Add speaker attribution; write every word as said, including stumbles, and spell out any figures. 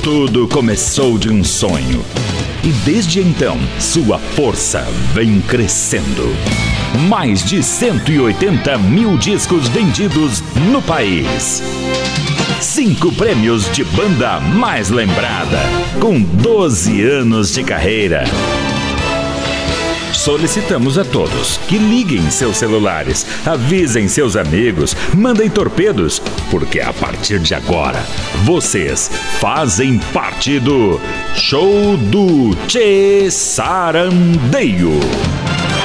Speaker 1: Tudo começou de um sonho. E desde então, sua força vem crescendo. Mais de cento e oitenta mil discos vendidos no país. Cinco prêmios de banda mais lembrada, com doze anos de carreira. Solicitamos a todos que liguem seus celulares, avisem seus amigos, mandem torpedos, porque a partir de agora, vocês fazem parte do Show do Tchê Sarandeio.